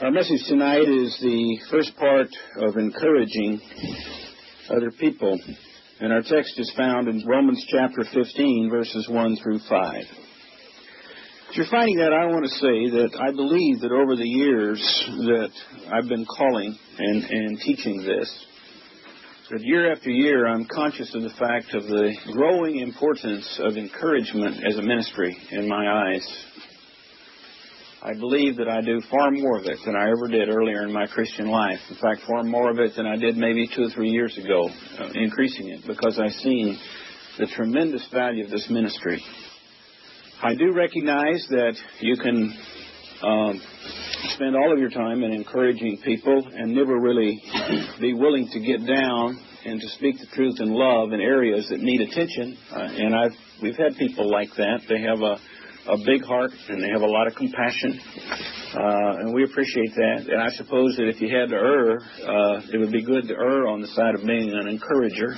Our message tonight is the first part of encouraging other people. And our text is found in Romans chapter 15, verses 1 through 5. If you're finding that, I want to say that I believe that over the years that I've been calling and teaching this, that year after year I'm conscious of the fact of the growing importance of encouragement as a ministry in my eyes. I believe that I do far more of it than I ever did earlier in my Christian life. In fact, far more of it than I did maybe 2 or 3 years ago, increasing it, because I've seen the tremendous value of this ministry. I do recognize that you can spend all of your time in encouraging people and never really be willing to get down and to speak the truth in love in areas that need attention. We've had people like that. They have a big heart, and they have a lot of compassion, and we appreciate that. And I suppose that if you had to err, it would be good to err on the side of being an encourager.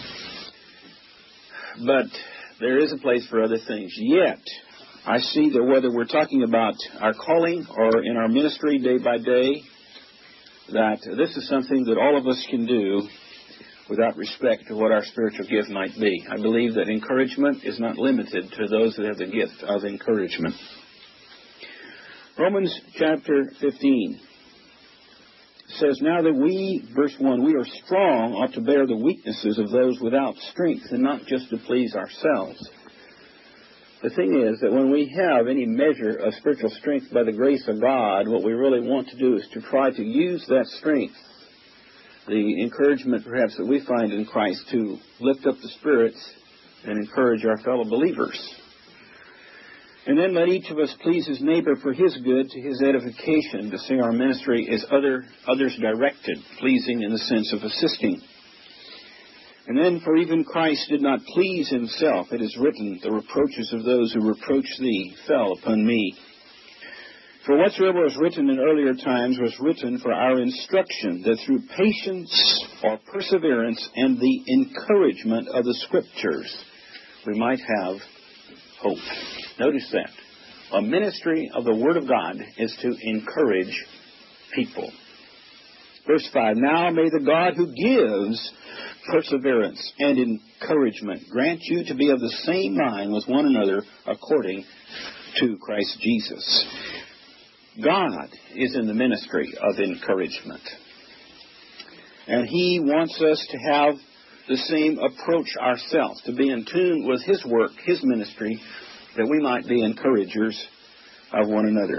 But there is a place for other things. Yet, I see that whether we're talking about our calling or in our ministry day by day, that this is something that all of us can do without respect to what our spiritual gift might be. I believe that encouragement is not limited to those that have the gift of encouragement. Romans chapter 15 says, "Now that we," verse 1, "we are strong, ought to bear the weaknesses of those without strength, and not just to please ourselves." The thing is that when we have any measure of spiritual strength by the grace of God, what we really want to do is to try to use that strength, the encouragement perhaps that we find in Christ, to lift up the spirits and encourage our fellow believers. And then let each of us please his neighbor for his good, to his edification, to see our ministry as others directed, pleasing in the sense of assisting. And then, for even Christ did not please himself, it is written, "The reproaches of those who reproach thee fell upon me." For whatsoever was written in earlier times was written for our instruction, that through patience or perseverance and the encouragement of the Scriptures we might have hope. Notice that. A ministry of the Word of God is to encourage people. Verse 5, "Now may the God who gives perseverance and encouragement grant you to be of the same mind with one another according to Christ Jesus." God is in the ministry of encouragement. And He wants us to have the same approach ourselves, to be in tune with His work, His ministry, that we might be encouragers of one another.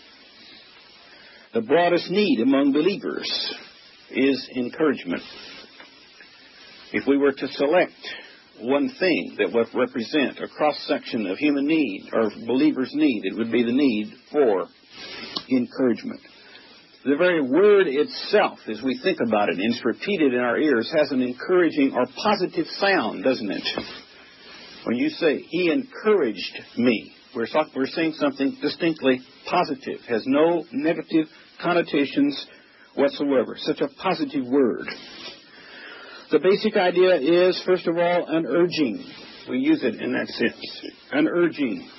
The broadest need among believers is encouragement. If we were to select one thing that would represent a cross-section of human need, or believers' need, it would be the need for encouragement. The very word itself, as we think about it, and it's repeated in our ears, has an encouraging or positive sound, doesn't it? When you say, "He encouraged me," we're saying something distinctly positive, has no negative connotations whatsoever. Such a positive word. The basic idea is, first of all, an urging. We use it in that sense. An urging.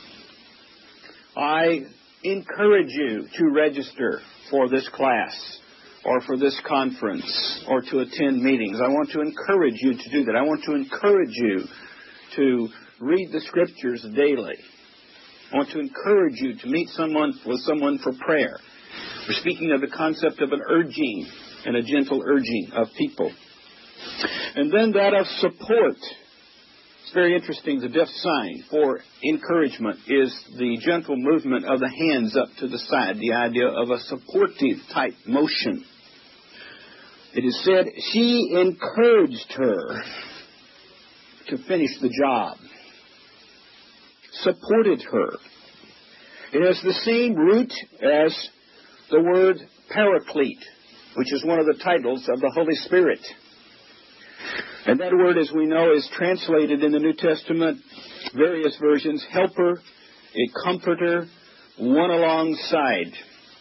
I encourage you to register for this class or for this conference or to attend meetings. I want to encourage you to do that. I want to encourage you to read the Scriptures daily. I want to encourage you to meet with someone for prayer. We're speaking of the concept of an urging and a gentle urging of people. And then that of support. It's very interesting. The deaf sign for encouragement is the gentle movement of the hands up to the side, the idea of a supportive type motion. It is said, "She encouraged her to finish the job." Supported her. It has the same root as the word paraclete, which is one of the titles of the Holy Spirit. And that word, as we know, is translated in the New Testament, various versions, helper, a comforter, one alongside.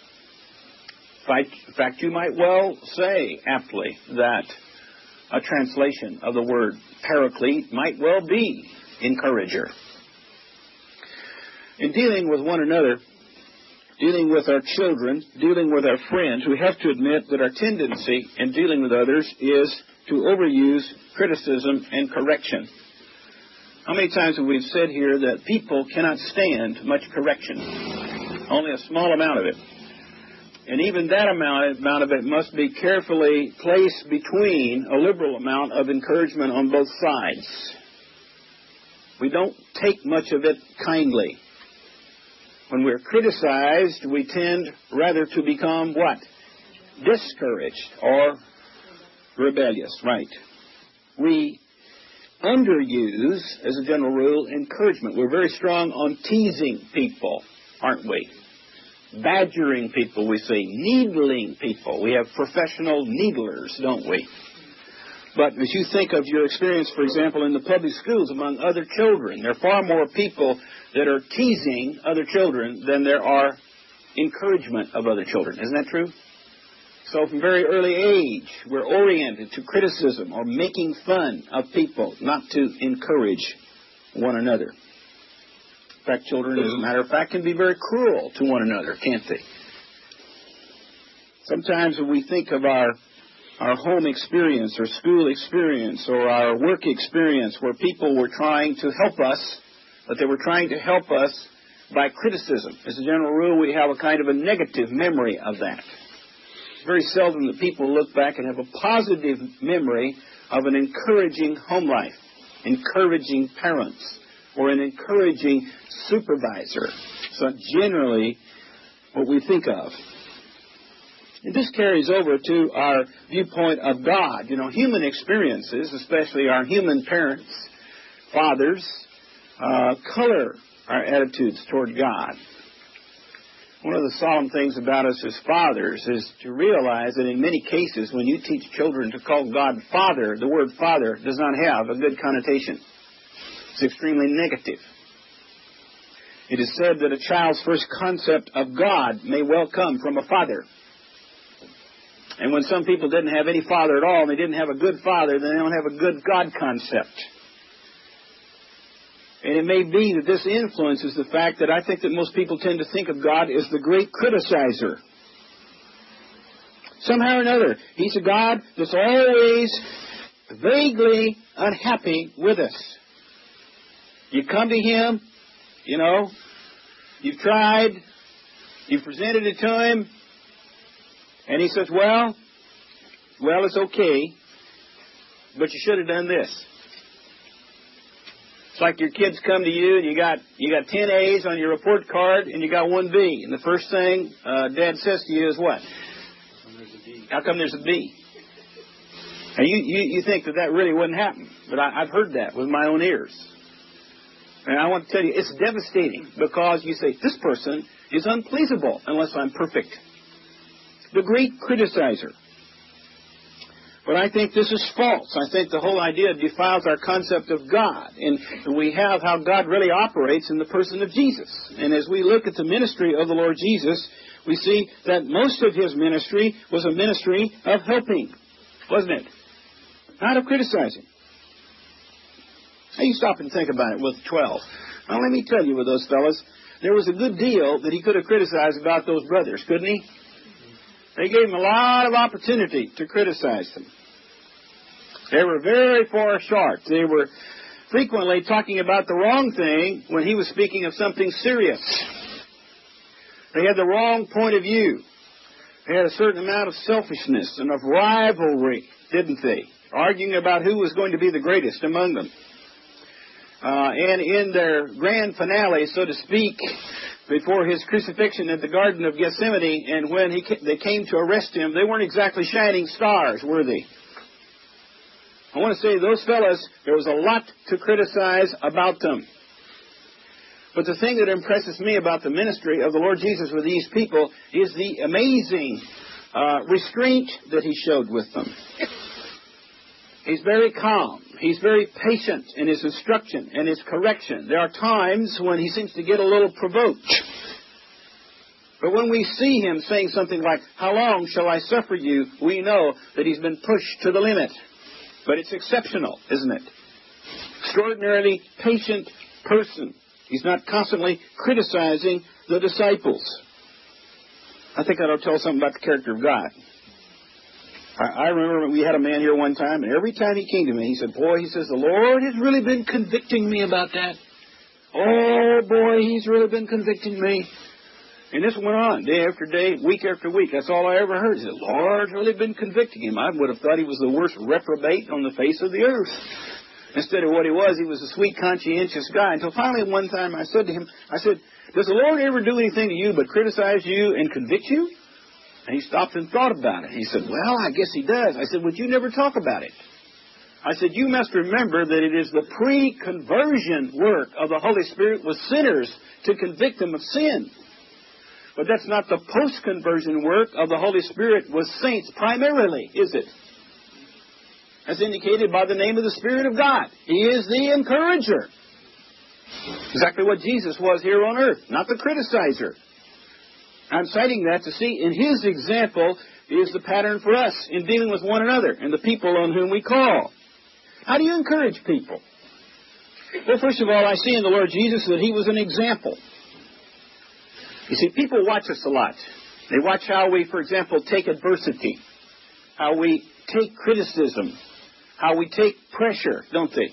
In fact, you might well say, aptly, that a translation of the word paraclete might well be encourager. In dealing with one another, dealing with our children, dealing with our friends, we have to admit that our tendency in dealing with others is to overuse criticism and correction. How many times have we said here that people cannot stand much correction? Only a small amount of it. And even that amount of it must be carefully placed between a liberal amount of encouragement on both sides. We don't take much of it kindly. When we're criticized, we tend rather to become what? Discouraged or rebellious, right? We underuse, as a general rule, encouragement. We're very strong on teasing people, aren't we? Badgering people, we say. Needling people. We have professional needlers, don't we? But as you think of your experience, for example, in the public schools among other children, there are far more people that are teasing other children than there are encouragement of other children. Isn't that true? So from very early age, we're oriented to criticism or making fun of people, not to encourage one another. In fact, children, as a matter of fact, can be very cruel to one another, can't they? Sometimes when we think of our home experience or school experience or our work experience where people were trying to help us, but they were trying to help us by criticism. As a general rule, we have a kind of a negative memory of that. It's very seldom that people look back and have a positive memory of an encouraging home life, encouraging parents, or an encouraging supervisor. So generally what we think of. And this carries over to our viewpoint of God. You know, human experiences, especially our human parents, fathers, color our attitudes toward God. One of the solemn things about us as fathers is to realize that in many cases when you teach children to call God Father, the word Father does not have a good connotation. It's extremely negative. It is said that a child's first concept of God may well come from a father. And when some people didn't have any father at all and they didn't have a good father, then they don't have a good God concept. And it may be that this influences the fact that I think that most people tend to think of God as the great criticizer. Somehow or another, He's a God that's always vaguely unhappy with us. You come to Him, you know, you've tried, you've presented it to Him, and He says, well, it's okay, but you should have done this. It's like your kids come to you and you got 10 A's on your report card and you got 1 B. And the first thing Dad says to you is what? How come there's a B? And you think that really wouldn't happen. But I've heard that with my own ears. And I want to tell you, it's devastating because you say, this person is unpleasable unless I'm perfect. The great criticizer. But I think this is false. I think the whole idea defiles our concept of God. And we have how God really operates in the person of Jesus. And as we look at the ministry of the Lord Jesus, we see that most of His ministry was a ministry of helping, wasn't it? Not of criticizing. Now you stop and think about it with 12. Now let me tell you with those fellas, there was a good deal that he could have criticized about those brothers, couldn't he? They gave him a lot of opportunity to criticize them. They were very far short. They were frequently talking about the wrong thing when he was speaking of something serious. They had the wrong point of view. They had a certain amount of selfishness and of rivalry, didn't they? Arguing about who was going to be the greatest among them. And in their grand finale, so to speak, before His crucifixion at the Garden of Gethsemane, and when they came to arrest Him, they weren't exactly shining stars, were they? I want to say those fellas, there was a lot to criticize about them. But the thing that impresses me about the ministry of the Lord Jesus with these people is the amazing restraint that He showed with them. He's very calm. He's very patient in His instruction and His correction. There are times when He seems to get a little provoked. But when we see Him saying something like, how long shall I suffer you, we know that He's been pushed to the limit. But it's exceptional, isn't it? Extraordinarily patient person. He's not constantly criticizing the disciples. I think I ought to tell something about the character of God. I remember we had a man here one time, and every time he came to me, he said, boy, he says, the Lord has really been convicting me about that. Oh, boy, he's really been convicting me. And this went on day after day, week after week. That's all I ever heard. He said, the Lord's really been convicting him. I would have thought he was the worst reprobate on the face of the earth. Instead of what he was a sweet, conscientious guy. Until finally one time I said to him, I said, does the Lord ever do anything to you but criticize you and convict you? And he stopped and thought about it. He said, well, I guess he does. I said, would you never talk about it? I said, you must remember that it is the pre-conversion work of the Holy Spirit with sinners to convict them of sin. But that's not the post-conversion work of the Holy Spirit with saints primarily, is it? As indicated by the name of the Spirit of God. He is the encourager. Exactly what Jesus was here on earth, not the criticizer. I'm citing that to see in his example is the pattern for us in dealing with one another and the people on whom we call. How do you encourage people? Well, first of all, I see in the Lord Jesus that he was an example. You see, people watch us a lot. They watch how we, for example, take adversity, how we take criticism, how we take pressure, don't they?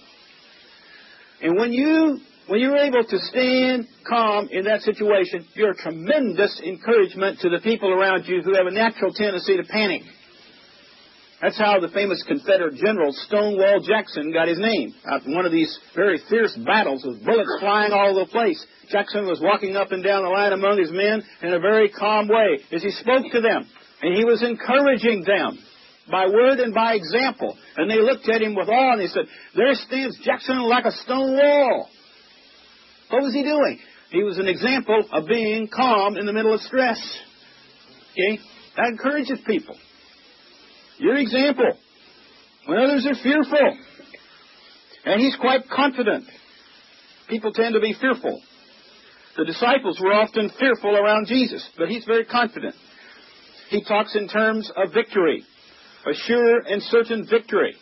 And when you're able to stand calm in that situation, you're a tremendous encouragement to the people around you who have a natural tendency to panic. That's how the famous Confederate general Stonewall Jackson got his name. Out in one of these very fierce battles with bullets flying all over the place, Jackson was walking up and down the line among his men in a very calm way as he spoke to them. And he was encouraging them by word and by example. And they looked at him with awe and they said, there stands Jackson like a stone wall. What was he doing? He was an example of being calm in the middle of stress. Okay? That encourages people. Your example. When others are fearful. And he's quite confident. People tend to be fearful. The disciples were often fearful around Jesus, but he's very confident. He talks in terms of victory. A sure and certain victory.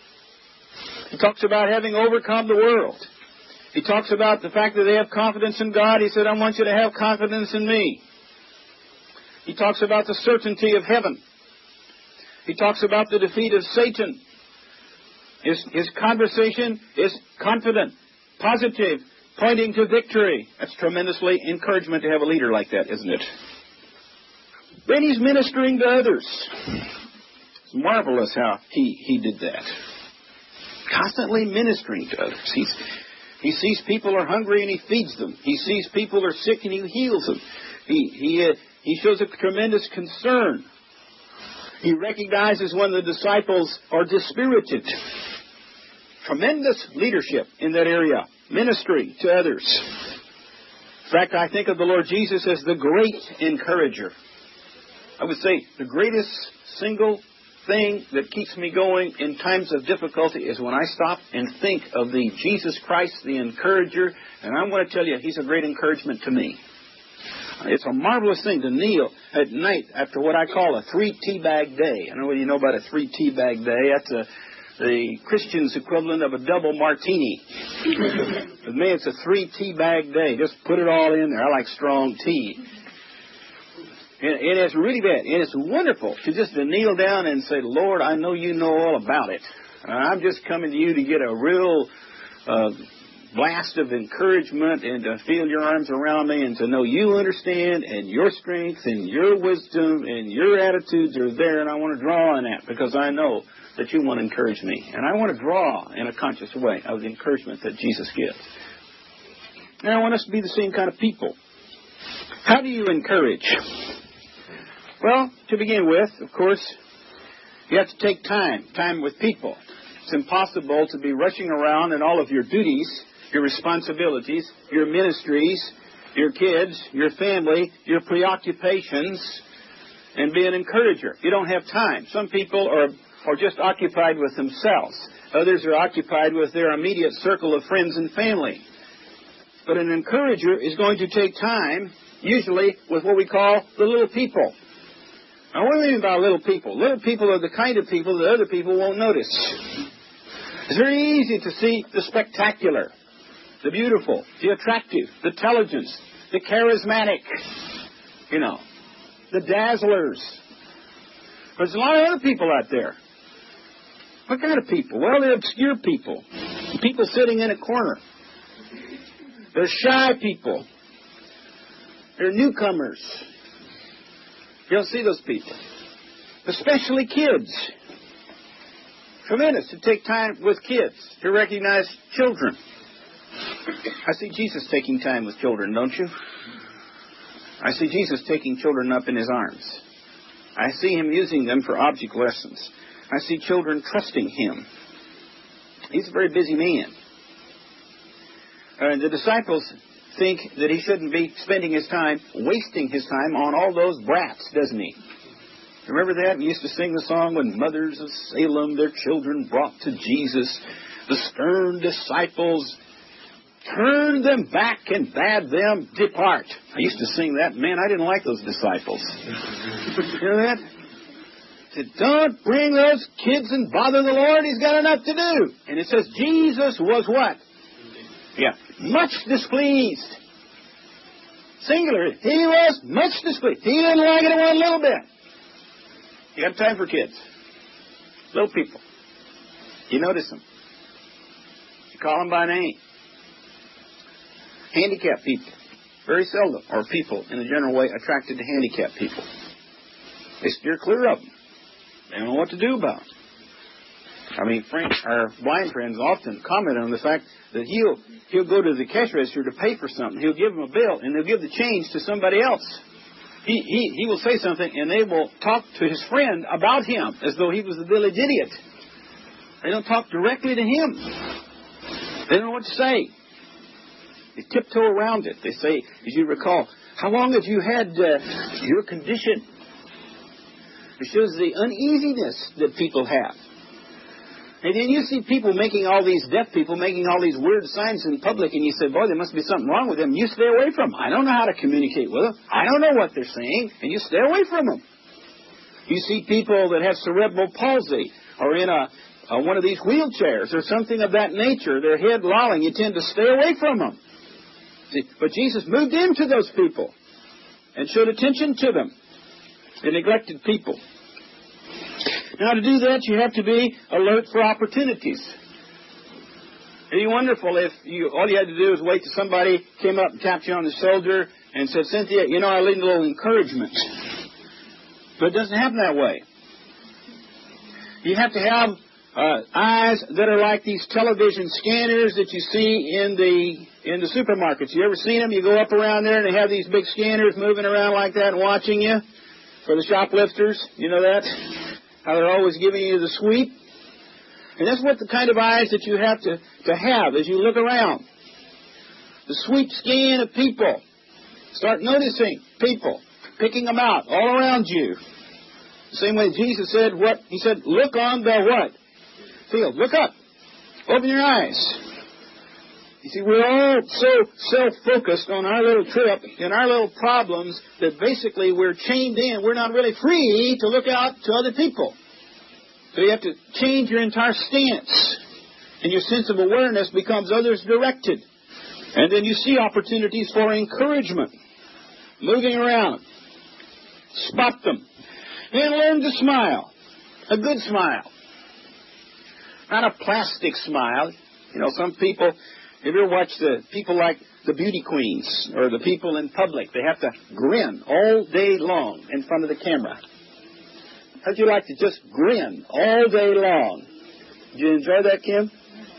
He talks about having overcome the world. He talks about the fact that they have confidence in God. He said, I want you to have confidence in me. He talks about the certainty of heaven. He talks about the defeat of Satan. His conversation is confident, positive, pointing to victory. That's tremendously encouragement to have a leader like that, isn't it? Then he's ministering to others. It's marvelous how he did that. Constantly ministering to others. He sees people are hungry and he feeds them. He sees people are sick and he heals them. He shows a tremendous concern. He recognizes when the disciples are dispirited. Tremendous leadership in that area. Ministry to others. In fact, I think of the Lord Jesus as the great encourager. I would say the greatest single thing that keeps me going in times of difficulty is when I stop and think of the Jesus Christ, the encourager, and I want to tell you, he's a great encouragement to me. It's a marvelous thing to kneel at night after what I call a 3 teabag day. I don't know whether you know about a 3 teabag day. That's the Christian's equivalent of a double martini. For me, it's a 3 teabag day. Just put it all in there. I like strong tea. And it's really bad. And it's wonderful to just to kneel down and say, Lord, I know you know all about it. I'm just coming to you to get a real blast of encouragement and to feel your arms around me and to know you understand and your strength and your wisdom and your attitudes are there, and I want to draw on that because I know that you want to encourage me. And I want to draw in a conscious way of the encouragement that Jesus gives. And I want us to be the same kind of people. How do you encourage? Well, to begin with, of course, you have to take time with people. It's impossible to be rushing around in all of your duties, your responsibilities, your ministries, your kids, your family, your preoccupations, and be an encourager. You don't have time. Some people are just occupied with themselves. Others are occupied with their immediate circle of friends and family. But an encourager is going to take time, usually with what we call the little people. Now, what do we mean by little people? Little people are the kind of people that other people won't notice. It's very easy to see the spectacular, the beautiful, the attractive, the intelligent, the charismatic, the dazzlers. There's a lot of other people out there. What kind of people? Well, they're obscure people. People sitting in a corner. They're shy people. They're newcomers. You don't see those people. Especially kids. Tremendous to take time with kids, to recognize children. I see Jesus taking time with children, don't you? I see Jesus taking children up in His arms. I see Him using them for object lessons. I see children trusting Him. He's a very busy man. The disciples think that He shouldn't be spending His time, wasting His time on all those brats, doesn't He? Remember that? We used to sing the song, when mothers of Salem their children brought to Jesus, the stern disciples turned them back and bade them depart. I used to sing that. Man, I didn't like those disciples. You know that? Said, don't bring those kids and bother the Lord. He's got enough to do. And it says Jesus was what? Yeah, much displeased. Singular. He was much displeased. He didn't like it one little bit. You have time for kids. Little people. You notice them. You call them by name. Handicapped people. Very seldom are people, in a general way, attracted to handicapped people. They steer clear of them. They don't know what to do about them. I mean, our blind friends often comment on the fact that he'll go to the cash register to pay for something. He'll give them a bill, and they'll give the change to somebody else. He will say something, and they will talk to his friend about him as though he was the village idiot. They don't talk directly to him. They don't know what to say. They tiptoe around it. They say, as you recall, how long have you had your condition? It shows the uneasiness that people have. And then you see people making all these deaf people making all these weird signs in public, and you say, boy, there must be something wrong with them. You stay away from them. I don't know how to communicate with them. I don't know what they're saying, and you stay away from them. You see people that have cerebral palsy or in one of these wheelchairs or something of that nature, their head lolling, you tend to stay away from them. See, but Jesus moved into those people and showed attention to them, the neglected people. Now, to do that, you have to be alert for opportunities. It'd be wonderful if all you had to do was wait till somebody came up and tapped you on the shoulder and said, Cynthia, I need a little encouragement. But it doesn't happen that way. You have to have eyes that are like these television scanners that you see in the supermarkets. You ever seen them? You go up around there and they have these big scanners moving around like that and watching you for the shoplifters. You know that? How they're always giving you the sweep. And that's what the kind of eyes that you have to have as you look around. The sweep scan of people. Start noticing people, picking them out all around you. The same way Jesus said what? He said, look on the what? Field. Look up. Open your eyes. You see, we're all so self-focused on our little trip and our little problems that basically we're chained in. We're not really free to look out to other people. So you have to change your entire stance. And your sense of awareness becomes others-directed. And then you see opportunities for encouragement. Moving around. Spot them. And learn to smile. A good smile. Not a plastic smile. Some people... Have you ever watched the people like the beauty queens or the people in public? They have to grin all day long in front of the camera. How'd you like to just grin all day long? Did you enjoy that, Kim?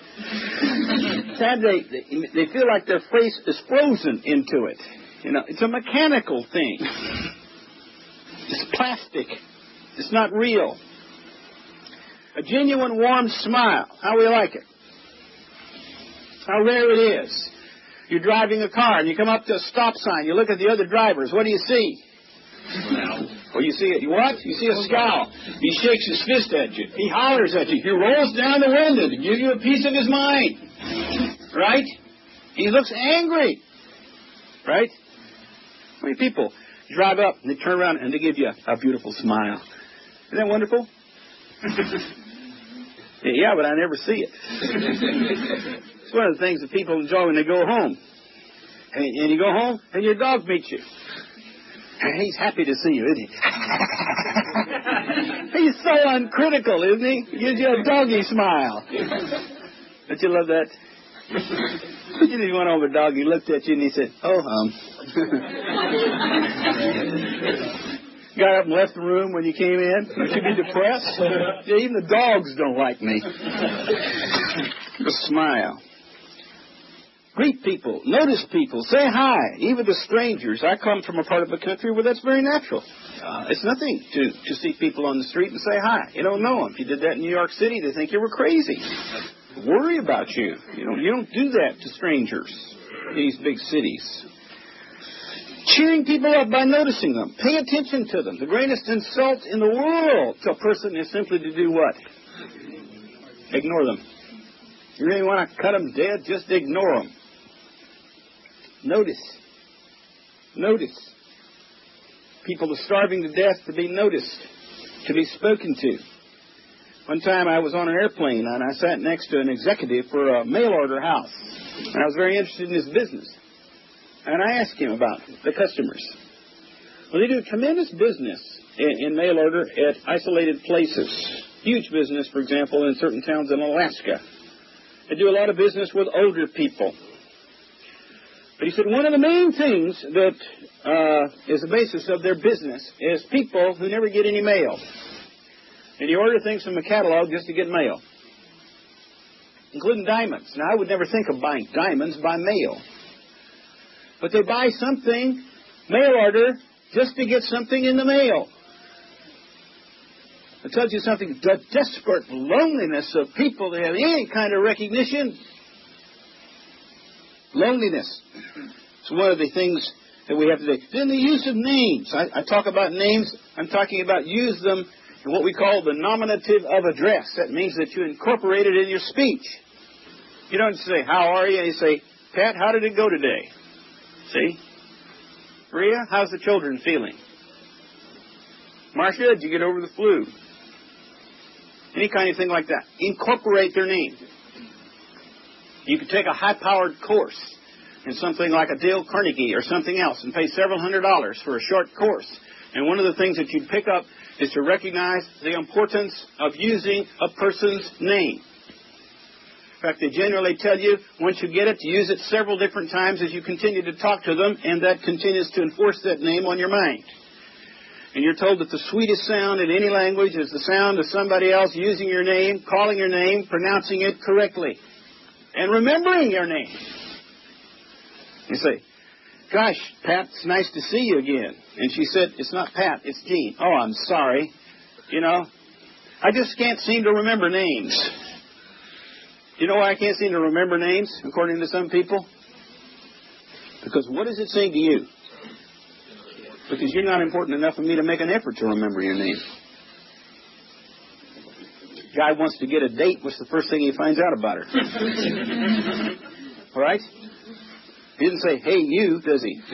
Sad they feel like their face is frozen into it. It's a mechanical thing. It's plastic. It's not real. A genuine warm smile. How we like it. How rare it is. You're driving a car and you come up to a stop sign. You look at the other drivers. What do you see? Well, you see it. What? You see a scowl. He shakes his fist at you. He hollers at you. He rolls down the window to give you a piece of his mind. Right? He looks angry. Right? How many people drive up and they turn around and they give you a beautiful smile? Isn't that wonderful? Yeah, but I never see it. It's one of the things that people enjoy when they go home. And you go home and your dog meets you. And he's happy to see you, isn't he? He's so uncritical, isn't he? He gives you a doggy smile. Don't you love that? You just went over, dog. He looked at you and he said, "Oh, Got up and left the room when you came in. You should be depressed. Yeah, even the dogs don't like me. Just smile. Greet people. Notice people. Say hi. Even to strangers. I come from a part of the country where that's very natural. It's nothing to see people on the street and say hi. You don't know them. If you did that in New York City, they think you were crazy. Worry about you. You don't do that to strangers in these big cities. Cheering people up by noticing them. Pay attention to them. The greatest insult in the world to a person is simply to do what? Ignore them. You really want to cut them dead? Just ignore them. Notice. Notice. People are starving to death to be noticed, to be spoken to. One time I was on an airplane and I sat next to an executive for a mail order house. And I was very interested in his business. And I asked him about the customers. Well, they do tremendous business in mail order at isolated places. Huge business, for example, in certain towns in Alaska. They do a lot of business with older people. But he said one of the main things that is the basis of their business is people who never get any mail. And you order things from a catalog just to get mail, including diamonds. Now, I would never think of buying diamonds by mail. But they buy something, mail order, just to get something in the mail. It tells you something, the desperate loneliness of people that have any kind of recognition. Loneliness. It's one of the things that we have today. Then the use of names. I talk about names. I'm talking about use them in what we call the nominative of address. That means that you incorporate it in your speech. You don't say, how are you? You say, Pat, how did it go today? See? Maria, how's the children feeling? Marcia, did you get over the flu? Any kind of thing like that. Incorporate their name. You could take a high-powered course in something like a Dale Carnegie or something else and pay several $100s for a short course. And one of the things that you'd pick up is to recognize the importance of using a person's name. In fact, they generally tell you, once you get it, to use it several different times as you continue to talk to them, and that continues to enforce that name on your mind. And you're told that the sweetest sound in any language is the sound of somebody else using your name, calling your name, pronouncing it correctly, and remembering your name. You say, gosh, Pat, it's nice to see you again. And she said, it's not Pat, it's Jean. Oh, I'm sorry. I just can't seem to remember names. You know why I can't seem to remember names, according to some people? Because what does it say to you? Because you're not important enough for me to make an effort to remember your name. Guy wants to get a date. What's the first thing he finds out about her? All right? He didn't say, hey, you, does he?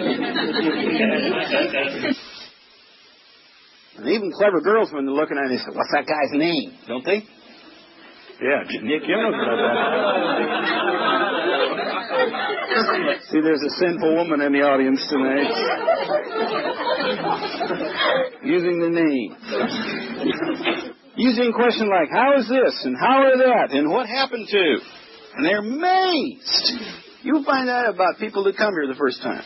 And even clever girls, when they're looking at it, they say, what's that guy's name? Don't they? Yeah, Nick, you know about that. See, there's a sinful woman in the audience tonight. Using the name. Using a question like, how is this, and how are that, and what happened to? And they're amazed. You'll find out about people that come here the first time.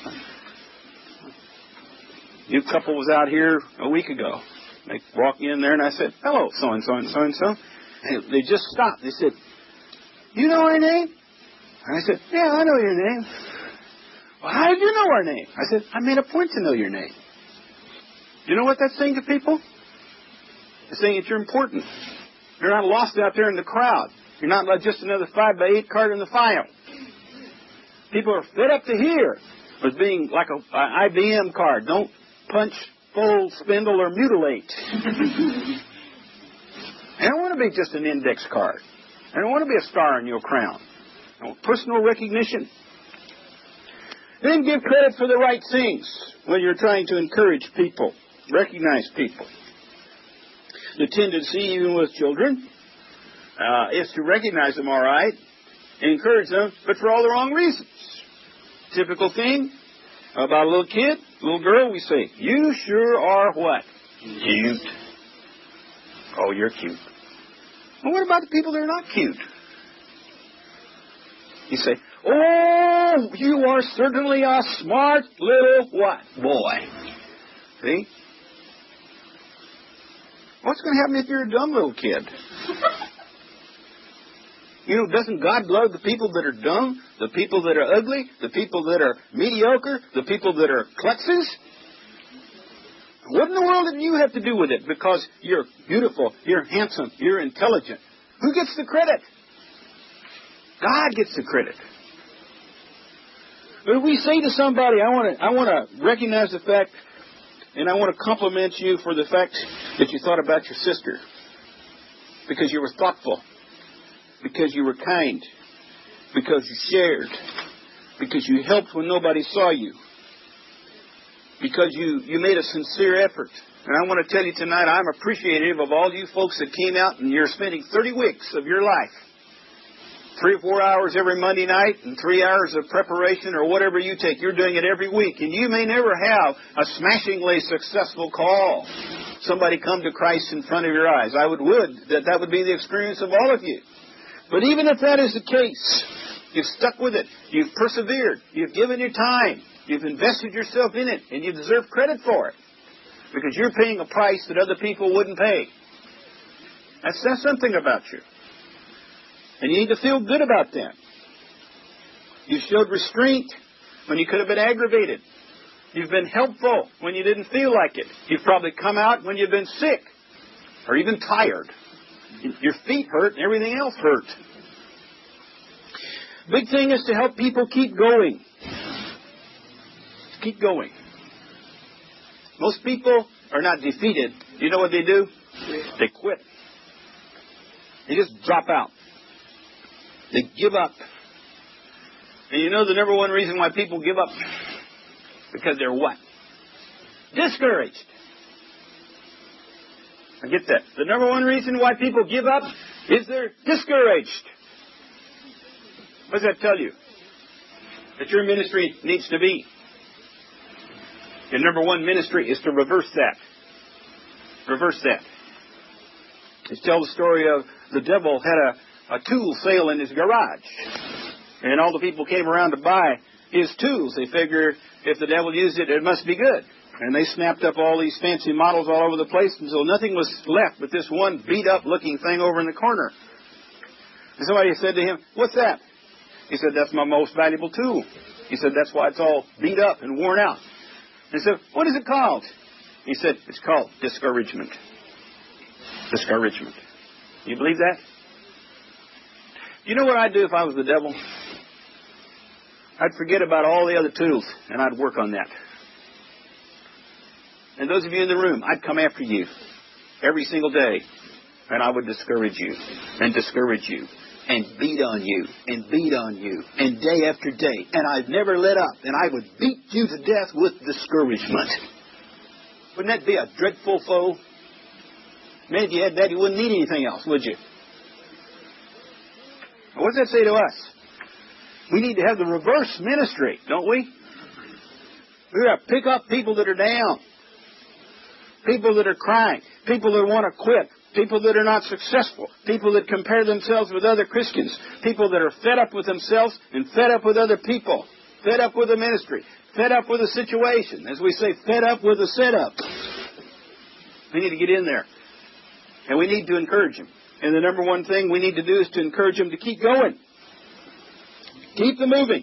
New couple was out here a week ago. They walked in there, and I said, hello, so-and-so and so-and-so. And they just stopped. They said, you know our name? And I said, yeah, I know your name. Well, how did you know our name? I said, I made a point to know your name. You know what that's saying to people? It's saying that you're important. You're not lost out there in the crowd. You're not like just another 5x8 card in the file. People are fed up to here with being like an IBM card. Don't punch, fold, spindle, or mutilate. I don't want to be just an index card. I don't want to be a star in your crown. I want personal recognition. Then give credit for the right things when you're trying to encourage people, recognize people. The tendency, even with children, is to recognize them all right, encourage them, but for all the wrong reasons. Typical thing, How about a little kid, little girl? We say, you sure are what? Cute. Oh, you're cute. Well, what about the people that are not cute? You say, oh, you are certainly a smart little what? Boy. See? What's going to happen if you're a dumb little kid? You know, doesn't God love the people that are dumb, the people that are ugly, the people that are mediocre, the people that are klexes? What in the world do you have to do with it? Because you're beautiful, you're handsome, you're intelligent. Who gets the credit? God gets the credit. But if we say to somebody, I want to recognize the fact, and I want to compliment you for the fact that you thought about your sister, because you were thoughtful, because you were kind, because you shared, because you helped when nobody saw you, because you made a sincere effort. And I want to tell you tonight, I'm appreciative of all you folks that came out and you're spending 30 weeks of your life. 3 or 4 hours every Monday night and 3 hours of preparation or whatever you take. You're doing it every week. And you may never have a smashingly successful call. Somebody come to Christ in front of your eyes. I would that would be the experience of all of you. But even if that is the case, you've stuck with it. You've persevered. You've given your time. You've invested yourself in it. And you deserve credit for it. Because you're paying a price that other people wouldn't pay. That says something about you. And you need to feel good about that. You showed restraint when you could have been aggravated. You've been helpful when you didn't feel like it. You've probably come out when you've been sick or even tired. Your feet hurt and everything else hurt. Big thing is to help people keep going. Keep going. Most people are not defeated. You know what they do? They quit. They just drop out. They give up. And you know the number one reason why people give up? Because they're what? Discouraged. I get that. The number one reason why people give up is they're discouraged. What does that tell you? That your ministry needs to be. Your number one ministry is to reverse that. Reverse that. Let's tell the story of the devil had a tool sale in his garage. And all the people came around to buy his tools. They figured if the devil used it, it must be good. And they snapped up all these fancy models all over the place until nothing was left but this one beat-up-looking thing over in the corner. And somebody said to him, "What's that?" He said, "That's my most valuable tool." He said, "That's why it's all beat up and worn out." He said, "What is it called?" He said, "It's called discouragement." Discouragement. You believe that? You know what I'd do if I was the devil? I'd forget about all the other tools, and I'd work on that. And those of you in the room, I'd come after you every single day, and I would discourage you, and discourage you, and beat on you, and beat on you, and day after day, and I'd never let up, and I would beat you to death with discouragement. Wouldn't that be a dreadful foe? Man, if you had that, you wouldn't need anything else, would you? What does that say to us? We need to have the reverse ministry, don't we? We've got to pick up people that are down. People that are crying. People that want to quit. People that are not successful. People that compare themselves with other Christians. People that are fed up with themselves and fed up with other people. Fed up with the ministry. Fed up with the situation. As we say, fed up with the setup. We need to get in there. And we need to encourage them. And the number one thing we need to do is to encourage them to keep going. Keep them moving.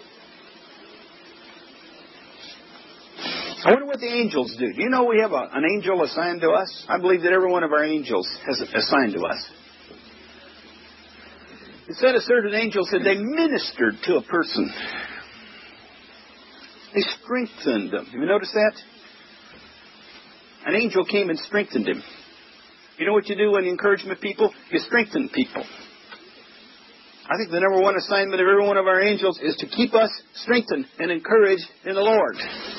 I wonder what the angels do. Do you know we have an angel assigned to us? I believe that every one of our angels has assigned to us. It said a certain angel said they ministered to a person. They strengthened them. Have you noticed that? An angel came and strengthened him. You know what you do when you encourage people? You strengthen people. I think the number one assignment of every one of our angels is to keep us strengthened and encouraged in the Lord.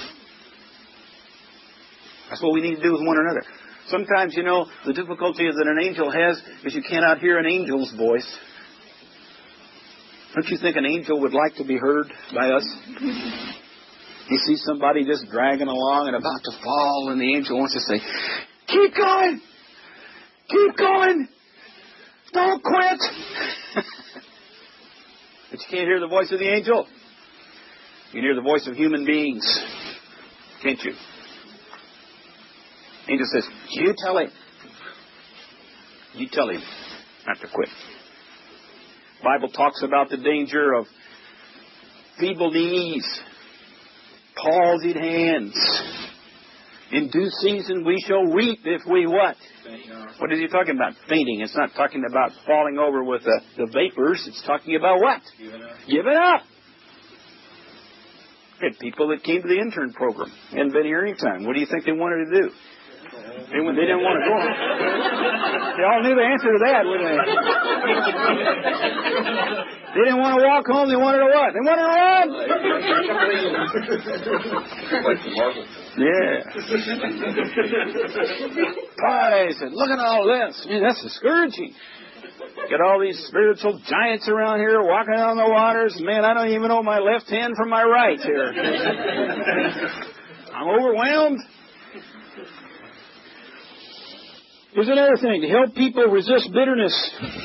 That's what we need to do with one another. Sometimes, you know, the difficulty that an angel has is you cannot hear an angel's voice. Don't you think an angel would like to be heard by us? You see somebody just dragging along and about to fall, and the angel wants to say, keep going! Keep going! Don't quit! But you can't hear the voice of the angel. You can hear the voice of human beings. Can't you? The angel says, you tell him. You tell him not to quit. The Bible talks about the danger of feeble knees, palsied hands. In due season we shall reap if we what? What is he talking about? Fainting. It's not talking about falling over with the vapors. It's talking about what? Giving up. We had people that came to the intern program and been here any time. What do you think they wanted to do? They didn't want to go home. They all knew the answer to that, wouldn't they? They didn't want to walk home. They wanted to what? They wanted to run. Yeah. I said, look at all this. Man, that's discouraging. Got all these spiritual giants around here walking on the waters. Man, I don't even know my left hand from my right here. I'm overwhelmed. Here's another thing. To help people resist bitterness.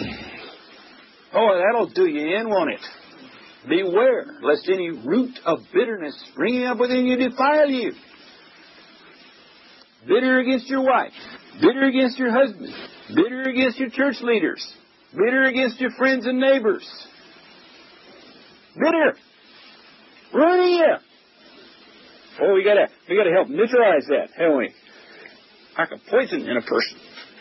Oh, that'll do you in, won't it? Beware, lest any root of bitterness springing up within you defile you. Bitter against your wife. Bitter against your husband. Bitter against your church leaders. Bitter against your friends and neighbors. Bitter. Ruining you. Oh, we gotta help neutralize that, haven't we? Like a poison in a person.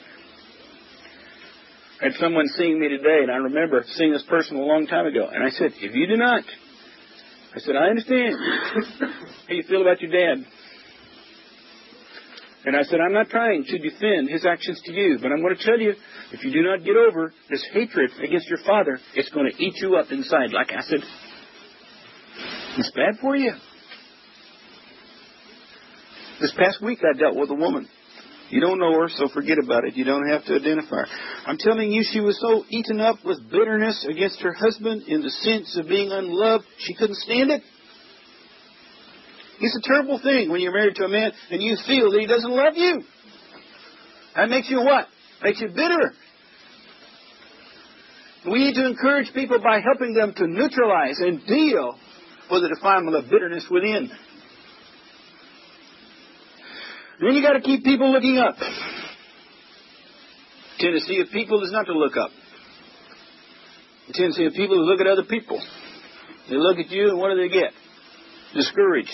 I had someone seeing me today, and I remember seeing this person a long time ago. And I said, if you do not, I said, I understand how you feel about your dad. And I said, I'm not trying to defend his actions to you, but I'm going to tell you, if you do not get over this hatred against your father, it's going to eat you up inside like acid. It's bad for you. This past week I dealt with a woman. You don't know her, so forget about it. You don't have to identify her. I'm telling you, she was so eaten up with bitterness against her husband in the sense of being unloved, she couldn't stand it. It's a terrible thing when you're married to a man and you feel that he doesn't love you. That makes you what? Makes you bitter. We need to encourage people by helping them to neutralize and deal with the defilement of bitterness within. Then you got to keep people looking up. The tendency of people is not to look up. The tendency of people is to look at other people. They look at you and what do they get? Discouraged.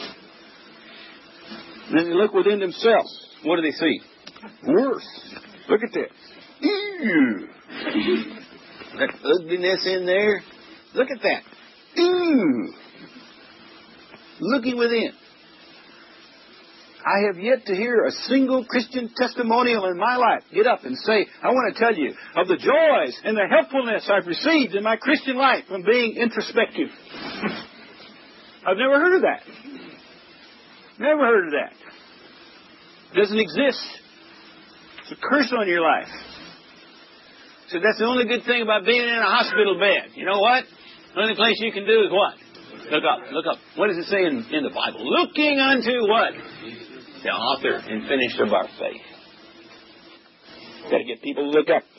And then they look within themselves. What do they see? Worse. Look at that. Ew. That ugliness in there. Look at that. Ew. Looking within. I have yet to hear a single Christian testimonial in my life get up and say, I want to tell you of the joys and the helpfulness I've received in my Christian life from being introspective. I've never heard of that. Never heard of that. It doesn't exist. It's a curse on your life. So that's the only good thing about being in a hospital bed. You know what? The only place you can do is what? Look up. Look up. What does it say in the Bible? Looking unto what? The author and finisher of our faith. Got to get people to look up.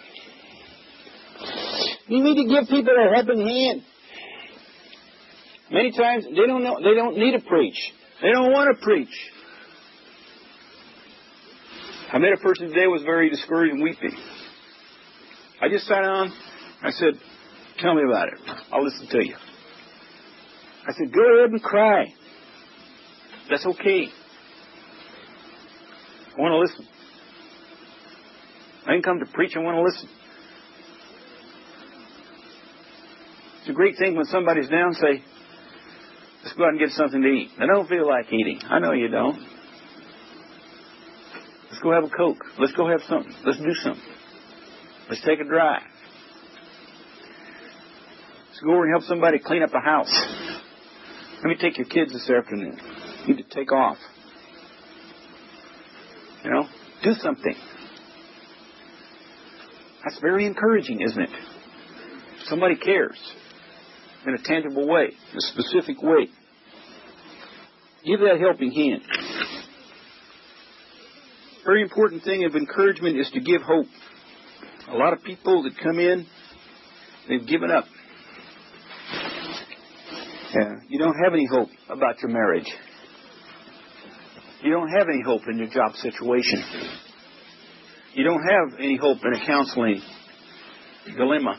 You need to give people a helping hand. Many times they don't know. They don't need to preach. They don't want to preach. I met a person today who was very discouraged and weeping. I just sat down. I said, "Tell me about it. I'll listen to you." I said, "Go ahead and cry. That's okay. I want to listen. I didn't come to preach. I want to listen." It's a great thing when somebody's down, say, "Let's go out and get something to eat." I don't feel like eating. I know you don't. Let's go have a Coke. Let's go have something. Let's do something. Let's take a drive. Let's go over and help somebody clean up a house. Let me take your kids this afternoon. You need to take off. You know, do something. That's very encouraging, isn't it? Somebody cares in a tangible way, in a specific way. Give that helping hand. Very important thing of encouragement is to give hope. A lot of people that come in, they've given up. You don't have any hope about your marriage. You don't have any hope in your job situation. You don't have any hope in a counseling dilemma.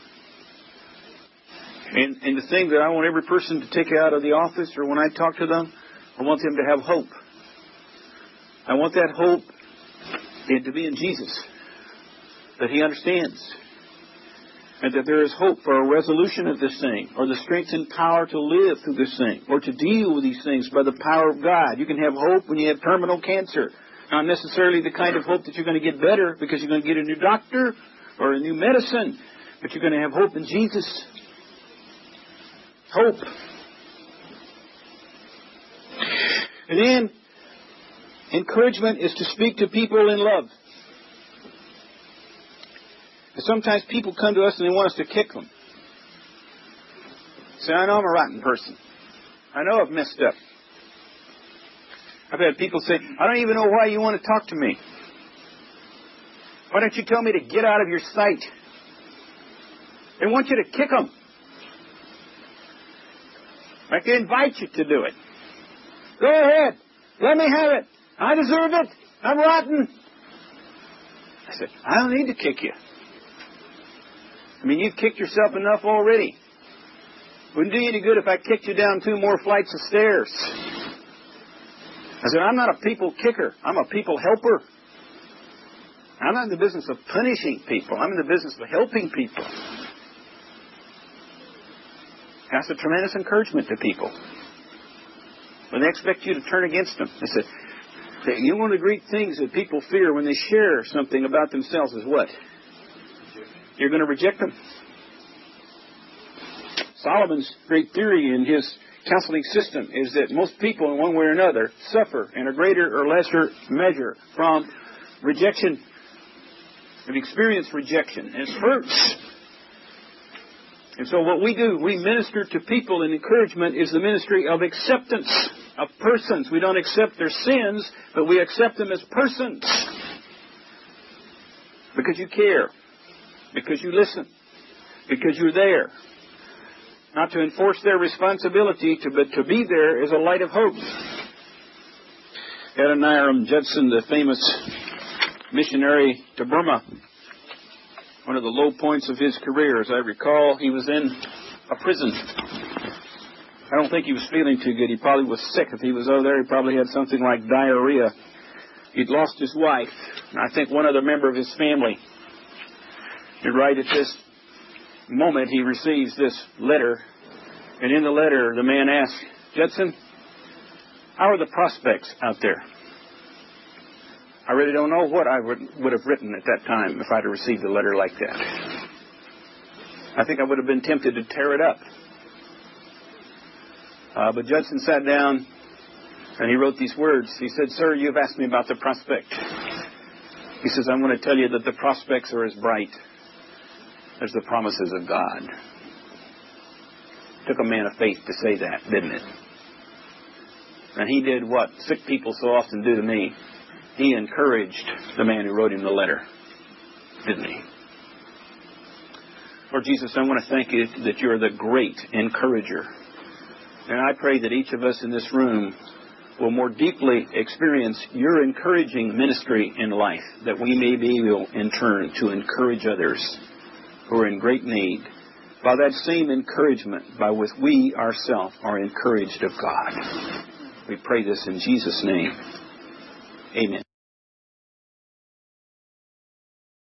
And the thing that I want every person to take out of the office or when I talk to them, I want them to have hope. I want that hope to be in Jesus, that He understands, and that there is hope for a resolution of this thing, or the strength and power to live through this thing, or to deal with these things by the power of God. You can have hope when you have terminal cancer. Not necessarily the kind of hope that you're going to get better because you're going to get a new doctor or a new medicine, but you're going to have hope in Jesus. Hope. And then, encouragement is to speak to people in love. And sometimes people come to us and they want us to kick them. Say, I know I'm a rotten person. I know I've messed up. I've had people say, I don't even know why you want to talk to me. Why don't you tell me to get out of your sight? They want you to kick them. Like they invite you to do it. Go ahead. Let me have it. I deserve it. I'm rotten. I said, I don't need to kick you. I mean, you've kicked yourself enough already. Wouldn't do you any good if I kicked you down 2 more flights of stairs. I said, I'm not a people kicker. I'm a people helper. I'm not in the business of punishing people. I'm in the business of helping people. That's a tremendous encouragement to people. When they expect you to turn against them. They said, one of the great things that people fear when they share something about themselves is what? You're going to reject them. Solomon's great theory in his counseling system is that most people, in one way or another, suffer in a greater or lesser measure from rejection. They've experienced rejection, and it hurts. And so what we do, we minister to people, and encouragement is the ministry of acceptance of persons. We don't accept their sins, but we accept them as persons. Because you care. Because you listen. Because you're there. Not to enforce their responsibility, but to be there is a light of hope. Adoniram Judson, the famous missionary to Burma, one of the low points of his career, as I recall, he was in a prison. I don't think he was feeling too good. He probably was sick. If he was over there, he probably had something like diarrhea. He'd lost his wife, and I think one other member of his family. And right at this moment, he receives this letter. And in the letter, the man asks, Judson, how are the prospects out there? I really don't know what I would have written at that time if I'd have received a letter like that. I think I would have been tempted to tear it up. But Judson sat down and he wrote these words. He said, Sir, you've asked me about the prospect. He says, I'm going to tell you that the prospects are as bright as the promises of God. It took a man of faith to say that, didn't it? And he did what sick people so often do to me. He encouraged the man who wrote him the letter, didn't he? Lord Jesus, I want to thank you that you're the great encourager. And I pray that each of us in this room will more deeply experience your encouraging ministry in life, that we may be able, in turn, to encourage others who are in great need by that same encouragement by which we ourselves are encouraged of God. We pray this in Jesus' name. Amen.